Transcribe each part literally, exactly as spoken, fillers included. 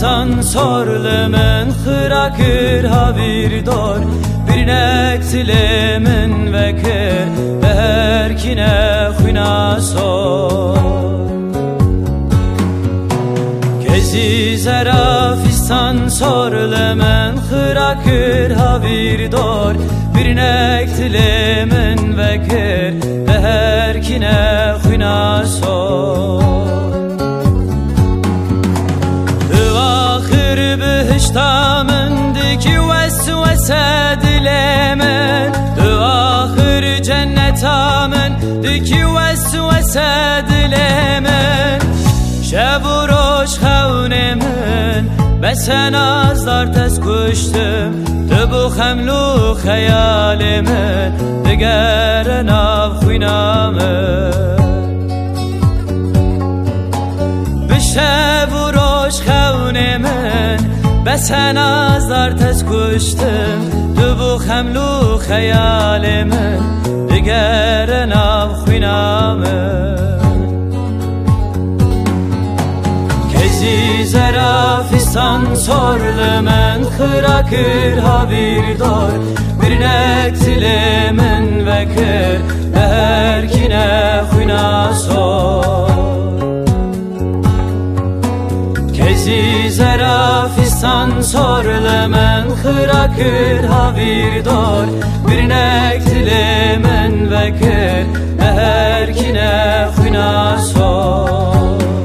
fistan sorle men khırakır havir dor Birnek tile men vekir Beher kine khuna sor Kezi zera fistan sorle men khırakır havir dor Birnek tile men vekir Beher kine khuna sor بهشتا من دکی وسوسه دل من تو آخر جنتا من دکی وسوسه دل من شب و روز خون من بسن ازدار تز کشتم تو بو خملو خیال من دگر ناو خوینامن به شب و روز خون من بسن ازدار تز کشتم تو بو خملو خیال من دگر ناو خوینامن کزی زرا فستان سرل من خراکر havir دار birnek tile من vekir beher kine khuna sor kezi zera fistan sorle men khırakır havir dor birnek tile men vekir beher kine khuna sor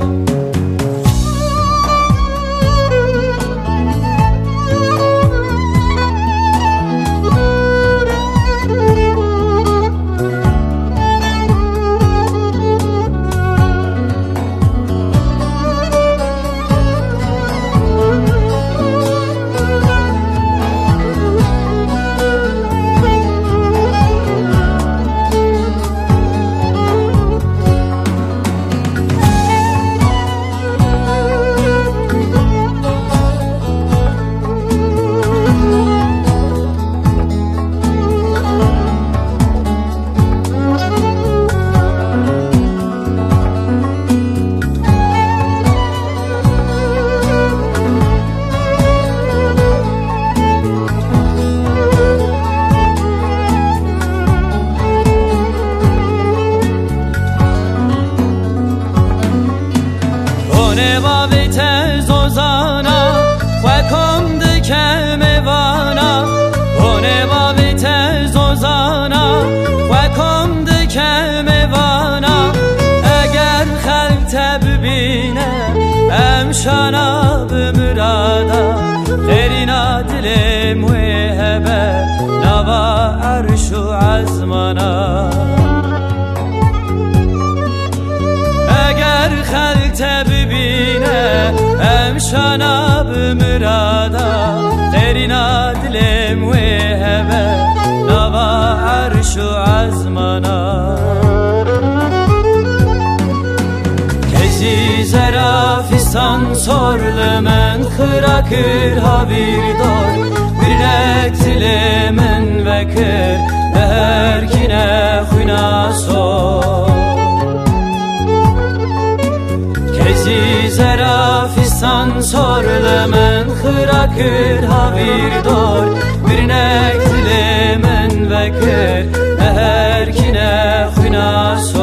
Nebavit zozana Khwakom dikem evana O nebavit zozana Khwakom dikem evana Eger khalq tebbine Emshana bimrada Gherina dilim wehebe Nava arshu azmana Eger khalq tebbine Emshana bimrada Gherina dilim wehebe Nava arshu azmana Kezi zera fistan sorle men khırakır havir dor Birnek tile men vekir beher kine khuna sor Kezi zera fistan sorle men khırakır havir dor Birnek tile men vekir beher kine khuna sor